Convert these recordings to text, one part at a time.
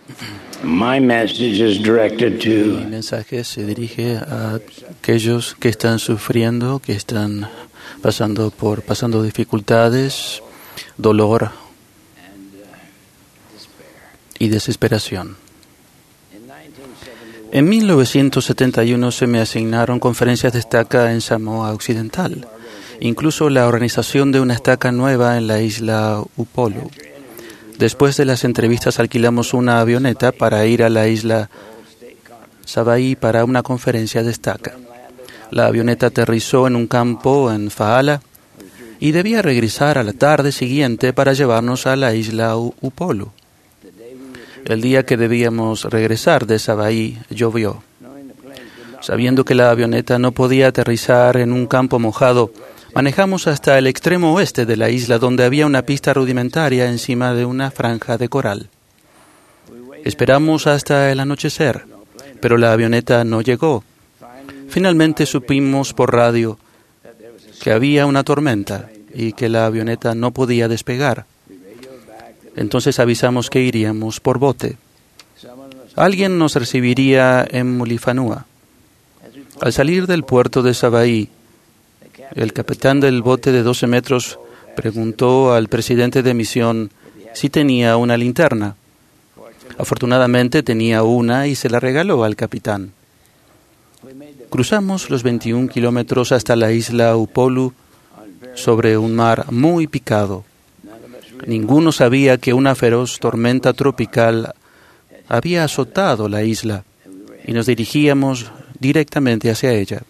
My message is directed Mi to mensaje se dirige a aquellos que están sufriendo, que están pasando dificultades, dolor y desesperación. En 1971 se me asignaron conferencias de estaca en Samoa Occidental, incluso la organización de una estaca nueva en la isla Upolu. Después de las entrevistas alquilamos una avioneta para ir a la isla Savaii para una conferencia de estaca. La avioneta aterrizó en un campo en Fa'ala y debía regresar a la tarde siguiente para llevarnos a la isla Upolu. El día que debíamos regresar de Savaii llovió. Sabiendo que la avioneta no podía aterrizar en un campo mojado, manejamos hasta el extremo oeste de la isla, donde había una pista rudimentaria encima de una franja de coral. Esperamos hasta el anochecer, pero la avioneta no llegó. Finalmente supimos por radio que había una tormenta y que la avioneta no podía despegar. Entonces avisamos que iríamos por bote. Alguien nos recibiría en Mulifanua. Al salir del puerto de Savaii, el capitán del bote de 12 metros preguntó al presidente de misión si tenía una linterna. Afortunadamente tenía una y se la regaló al capitán. Cruzamos los 21 kilómetros hasta la isla Upolu sobre un mar muy picado. Ninguno sabía que una feroz tormenta tropical había azotado la isla y nos dirigíamos directamente hacia ella.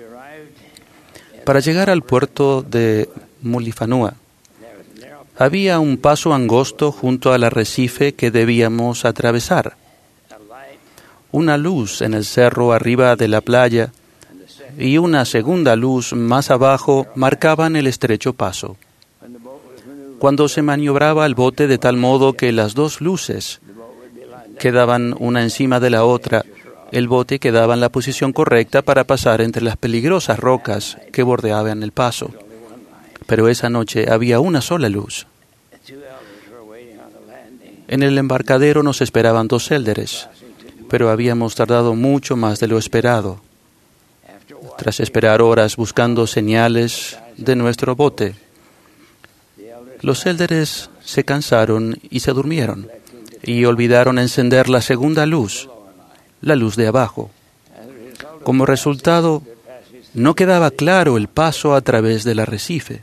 Para llegar al puerto de Mulifanua, había un paso angosto junto al arrecife que debíamos atravesar. Una luz en el cerro arriba de la playa y una segunda luz más abajo marcaban el estrecho paso. Cuando se maniobraba el bote de tal modo que las dos luces quedaban una encima de la otra, el bote quedaba en la posición correcta para pasar entre las peligrosas rocas que bordeaban el paso. Pero esa noche había una sola luz. En el embarcadero nos esperaban 2 élderes, pero habíamos tardado mucho más de lo esperado. Tras esperar horas buscando señales de nuestro bote, los élderes se cansaron y se durmieron, y olvidaron encender la segunda luz, la luz de abajo. Como resultado, no quedaba claro el paso a través del arrecife.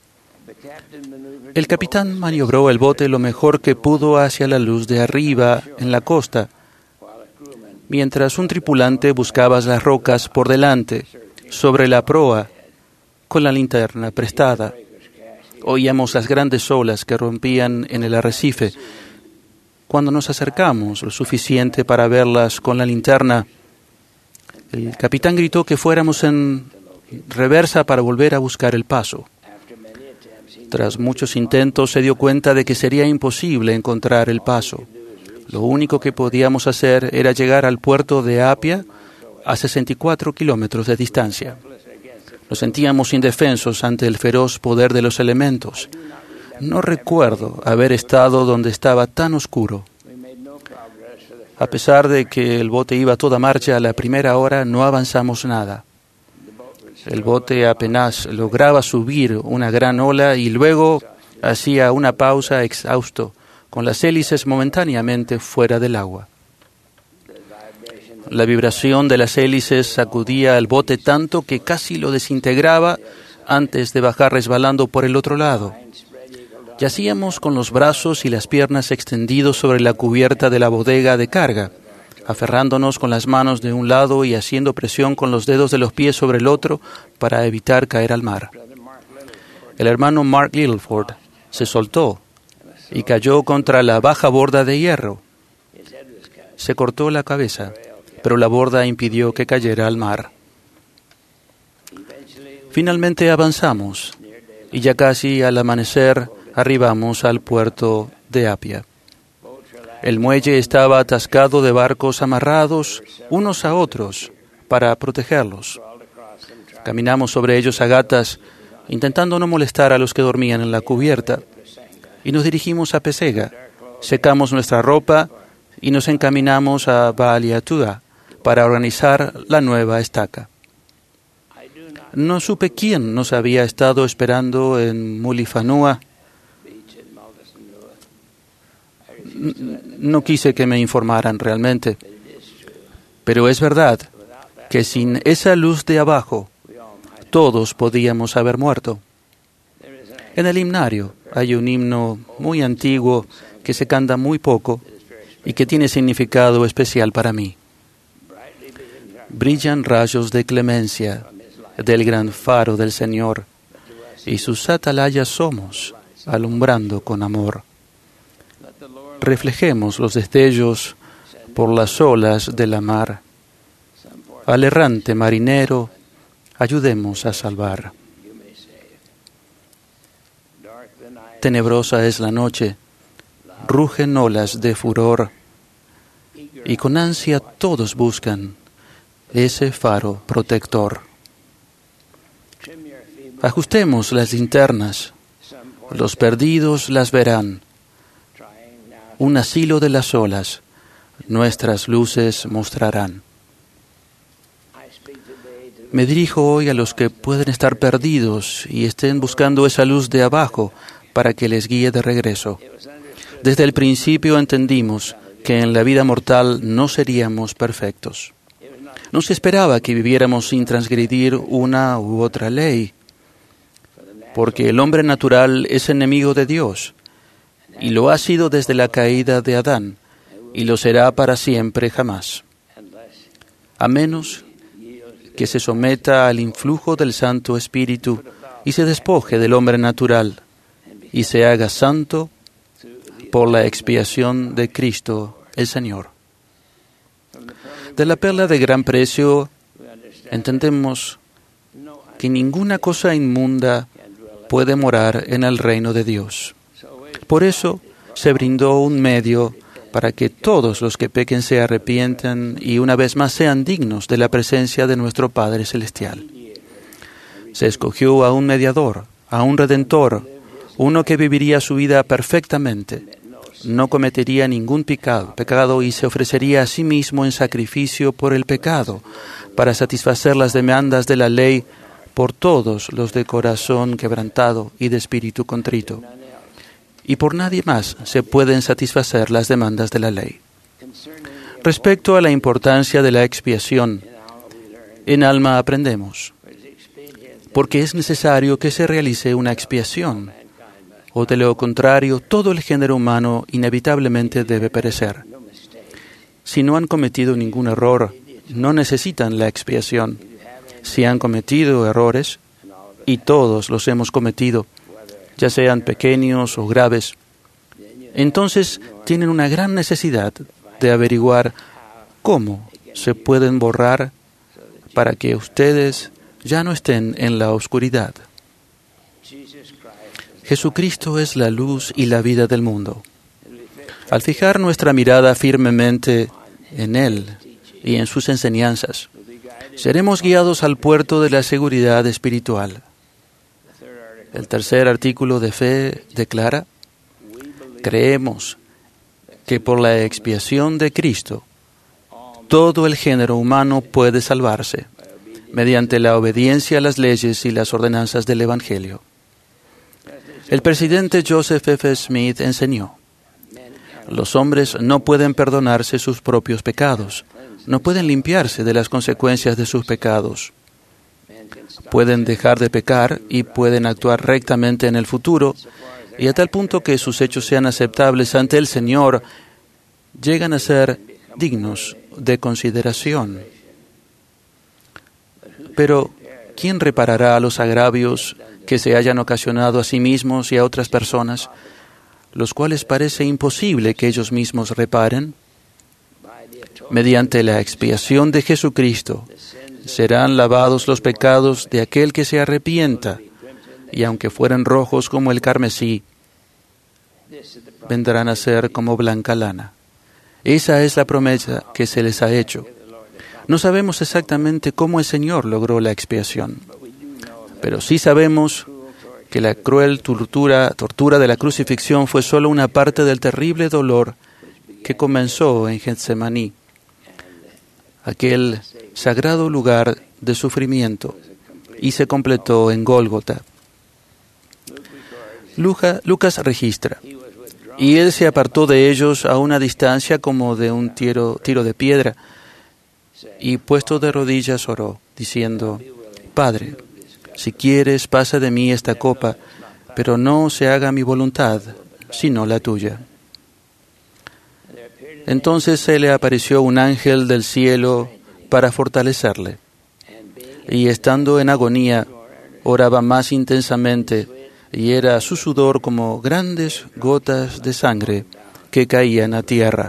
El capitán maniobró el bote lo mejor que pudo hacia la luz de arriba en la costa, mientras un tripulante buscaba las rocas por delante, sobre la proa, con la linterna prestada. Oíamos las grandes olas que rompían en el arrecife. Cuando nos acercamos lo suficiente para verlas con la linterna, el capitán gritó que fuéramos en reversa para volver a buscar el paso. Tras muchos intentos se dio cuenta de que sería imposible encontrar el paso. Lo único que podíamos hacer era llegar al puerto de Apia a 64 kilómetros de distancia. Nos sentíamos indefensos ante el feroz poder de los elementos. No recuerdo haber estado donde estaba tan oscuro. A pesar de que el bote iba a toda marcha, a la primera hora no avanzamos nada. El bote apenas lograba subir una gran ola y luego hacía una pausa exhausto, con las hélices momentáneamente fuera del agua. La vibración de las hélices sacudía al bote tanto que casi lo desintegraba antes de bajar resbalando por el otro lado. Yacíamos con los brazos y las piernas extendidos sobre la cubierta de la bodega de carga, aferrándonos con las manos de un lado y haciendo presión con los dedos de los pies sobre el otro para evitar caer al mar. El hermano Mark Littleford se soltó y cayó contra la baja borda de hierro. Se cortó la cabeza, pero la borda impidió que cayera al mar. Finalmente avanzamos y ya casi al amanecer arribamos al puerto de Apia. El muelle estaba atascado de barcos amarrados unos a otros para protegerlos. Caminamos sobre ellos a gatas, intentando no molestar a los que dormían en la cubierta, y nos dirigimos a Pesega. Secamos nuestra ropa y nos encaminamos a Vaaliatua para organizar la nueva estaca. No supe quién nos había estado esperando en Mulifanua. No quise que me informaran realmente, pero es verdad que sin esa luz de abajo, todos podíamos haber muerto. En el himnario hay un himno muy antiguo que se canta muy poco y que tiene significado especial para mí. Brillan rayos de clemencia del gran faro del Señor, y sus atalayas somos, alumbrando con amor. Reflejemos los destellos por las olas de la mar. Al errante marinero, ayudemos a salvar. Tenebrosa es la noche, rugen olas de furor, y con ansia todos buscan ese faro protector. Ajustemos las linternas, los perdidos las verán. Un asilo de las olas, nuestras luces mostrarán. Me dirijo hoy a los que pueden estar perdidos y estén buscando esa luz de abajo para que les guíe de regreso. Desde el principio entendimos que en la vida mortal no seríamos perfectos. No se esperaba que viviéramos sin transgredir una u otra ley, porque el hombre natural es enemigo de Dios, y lo ha sido desde la caída de Adán, y lo será para siempre jamás, a menos que se someta al influjo del Santo Espíritu y se despoje del hombre natural, y se haga santo por la expiación de Cristo el Señor. De la perla de gran precio entendemos que ninguna cosa inmunda puede morar en el reino de Dios. Por eso se brindó un medio para que todos los que pequen se arrepientan y una vez más sean dignos de la presencia de nuestro Padre Celestial. Se escogió a un mediador, a un redentor, uno que viviría su vida perfectamente, no cometería ningún pecado y se ofrecería a sí mismo en sacrificio por el pecado, para satisfacer las demandas de la ley por todos los de corazón quebrantado y de espíritu contrito. Y por nadie más se pueden satisfacer las demandas de la ley. Respecto a la importancia de la expiación, en Alma aprendemos, porque es necesario que se realice una expiación, o de lo contrario, todo el género humano inevitablemente debe perecer. Si no han cometido ningún error, no necesitan la expiación. Si han cometido errores, y todos los hemos cometido, ya sean pequeños o graves, entonces tienen una gran necesidad de averiguar cómo se pueden borrar para que ustedes ya no estén en la oscuridad. Jesucristo es la luz y la vida del mundo. Al fijar nuestra mirada firmemente en Él y en sus enseñanzas, seremos guiados al puerto de la seguridad espiritual. El tercer artículo de fe declara: creemos que por la expiación de Cristo, todo el género humano puede salvarse mediante la obediencia a las leyes y las ordenanzas del Evangelio. El presidente Joseph F. Smith enseñó: los hombres no pueden perdonarse sus propios pecados, no pueden limpiarse de las consecuencias de sus pecados. Pueden dejar de pecar y pueden actuar rectamente en el futuro, y a tal punto que sus hechos sean aceptables ante el Señor, llegan a ser dignos de consideración. Pero, ¿quién reparará los agravios que se hayan ocasionado a sí mismos y a otras personas, los cuales parece imposible que ellos mismos reparen? Mediante la expiación de Jesucristo, serán lavados los pecados de aquel que se arrepienta, y aunque fueren rojos como el carmesí, vendrán a ser como blanca lana. Esa es la promesa que se les ha hecho. No sabemos exactamente cómo el Señor logró la expiación, pero sí sabemos que la cruel tortura de la crucifixión fue solo una parte del terrible dolor que comenzó en Getsemaní, aquel sagrado lugar de sufrimiento, y se completó en Gólgota. Lucas registra: y él se apartó de ellos a una distancia como de un tiro de piedra, y puesto de rodillas oró, diciendo: Padre, si quieres, pasa de mí esta copa, pero no se haga mi voluntad, sino la tuya. Entonces se le apareció un ángel del cielo para fortalecerle, y estando en agonía, oraba más intensamente, y era su sudor como grandes gotas de sangre que caían a tierra.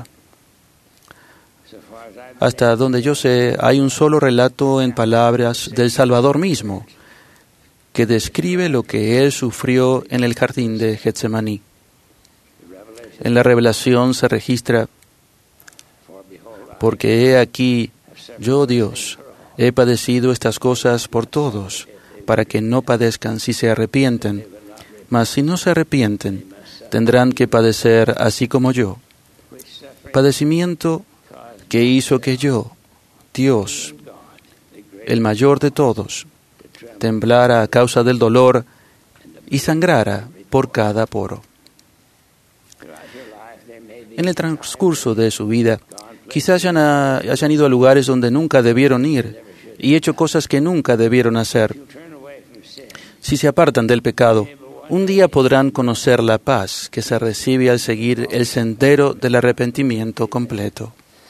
Hasta donde yo sé, hay un solo relato en palabras del Salvador mismo que describe lo que Él sufrió en el jardín de Getsemaní. En la revelación se registra: porque he aquí, yo Dios, he padecido estas cosas por todos, para que no padezcan si se arrepienten. Mas si no se arrepienten, tendrán que padecer así como yo. Padecimiento que hizo que yo, Dios, el mayor de todos, temblara a causa del dolor y sangrara por cada poro. En el transcurso de su vida, quizás hayan ido a lugares donde nunca debieron ir y hecho cosas que nunca debieron hacer. Si se apartan del pecado, un día podrán conocer la paz que se recibe al seguir el sendero del arrepentimiento completo.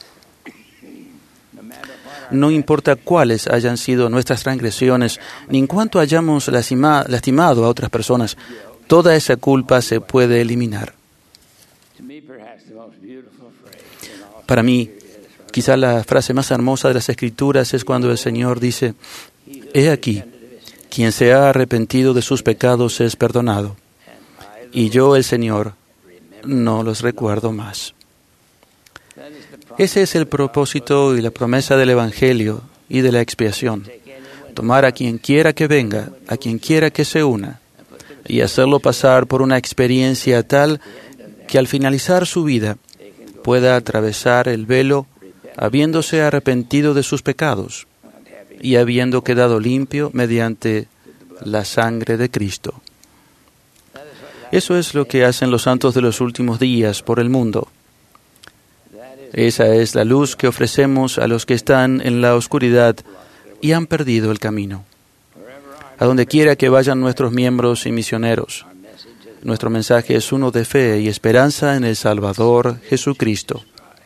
No importa cuáles hayan sido nuestras transgresiones, ni en cuánto hayamos lastimado a otras personas, toda esa culpa se puede eliminar. Para mí, quizá la frase más hermosa de las Escrituras es cuando el Señor dice: He aquí, quien se ha arrepentido de sus pecados es perdonado, y yo, el Señor, no los recuerdo más. Ese es el propósito y la promesa del Evangelio y de la expiación: tomar a quien quiera que venga, a quien quiera que se una, y hacerlo pasar por una experiencia tal que al finalizar su vida pueda atravesar el velo habiéndose arrepentido de sus pecados y habiendo quedado limpio mediante la sangre de Cristo. Eso es lo que hacen los santos de los últimos días por el mundo. Esa es la luz que ofrecemos a los que están en la oscuridad y han perdido el camino. A donde quiera que vayan nuestros miembros y misioneros, nuestro mensaje es uno de fe y esperanza en el Salvador Jesucristo.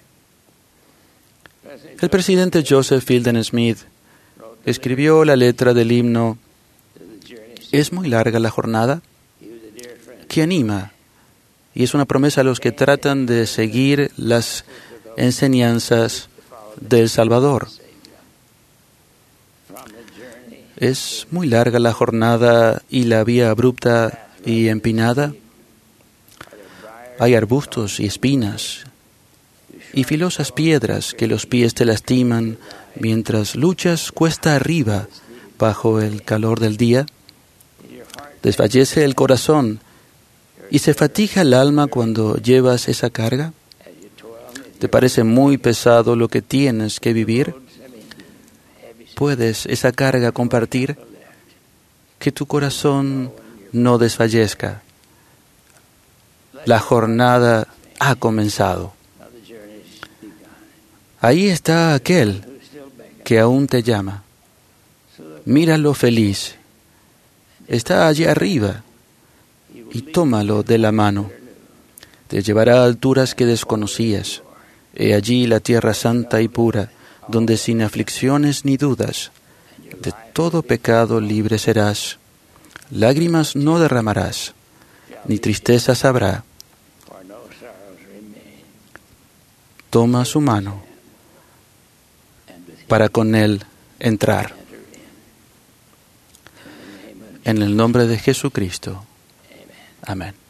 El presidente Joseph Fielding Smith escribió la letra del himno «¿Es muy larga la jornada?», que anima y es una promesa a los que tratan de seguir las enseñanzas del Salvador. ¿Es muy larga la jornada y la vía abrupta y empinada? Hay arbustos y espinas y filosas piedras que los pies te lastiman mientras luchas cuesta arriba bajo el calor del día. Desfallece el corazón y se fatiga el alma cuando llevas esa carga. ¿Te parece muy pesado lo que tienes que vivir? ¿Puedes esa carga compartir? Que tu corazón no desfallezca. La jornada ha comenzado. Ahí está aquel que aún te llama. Míralo feliz. Está allí arriba y tómalo de la mano. Te llevará a alturas que desconocías. He allí la tierra santa y pura, donde sin aflicciones ni dudas, de todo pecado libre serás. Lágrimas no derramarás, ni tristezas habrá. Toma su mano para con él entrar. En el nombre de Jesucristo. Amén.